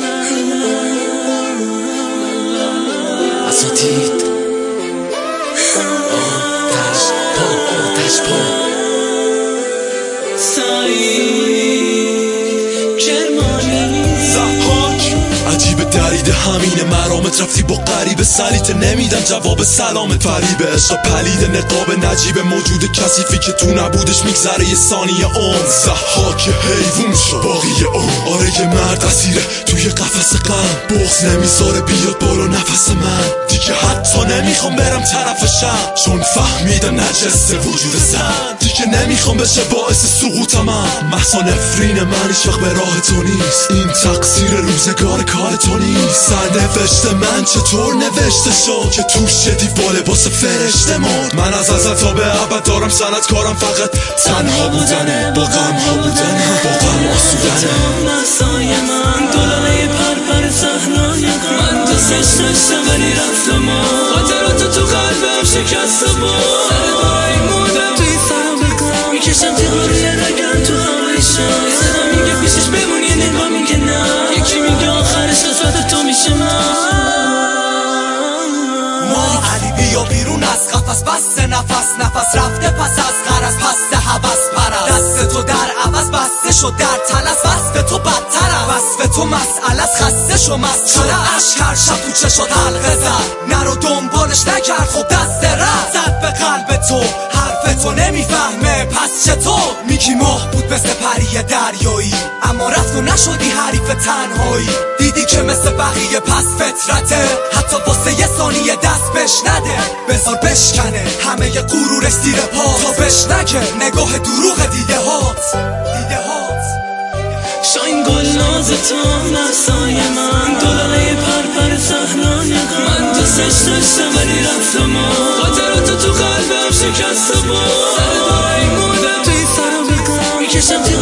اساتید آتش پا عجیب دریده همینه مرامت رفتی با غریبه سلیته نمیدن جواب سلامت فریبه عشق پلیده نقاب نجیب موجود کثیفی که تو نبودش میگذره یه ثانیه عمر ضحاک حیوون شد باقی عمر آره یه مرد اسیره توی قفس غم بغض نمیذاره بیاد بالا نفس من دیگه حتی نمیخوام برم طرفشم چون فهمیدم نجسته وجود زن دیگه نمیخوام بشه باعث سقوط من محض نفرین من هیچ وقت به راه تو نیست این تقصیر روزگار کار تو نیست سرنوشت من چطور نوشته شد که توش دیو با لباس فرشته مرد من از ازل تا به ابد دارم صنعتکارم فقط تنها بودنه با غم ها بودنه با غم آسودنه محصای من دلاره پر صحنای غم من دوستش داشتم ولی رفتم خاطرات تو قلبم شکست با سر دارایی موندم توی سرم بگم میکشم تیغاری رگم تو خواهشم یه صدا میگه پیشش بمون یه نگاه میگه نه یکی میگه آخرش قسمت تو میشه من علی بیا بیرون از قفس بس نفس رفته پس از غرض پس هوس پرست دست تو در عوض بسته شد در تلس وصف تو بدترم وصف تو مسئله خسته شو مسخره عشق هر شب تو چشات حلقه زد نرو دنبالش نکرد خب دست رد زد به قلب تو حرف تو نمیفهمه پس چطور میگی ماه بود مثل پری دریایی اما رفت و نشدی حریف تنهایی دیدی که مثل بقیه پس فطرته حتی واسه یه ثانیه دست بش نده بذار بشکنه همه ی غرورش زیر پا تا بش نگه نگاه دروغ دیده هات شاین گل ناز تو محصای من دلاره پر صحنای غم من دوستش داشتم ولی رفتم خاطرات تو قلبم شکست با سر دارایی موندم توی سرم بگم میکشم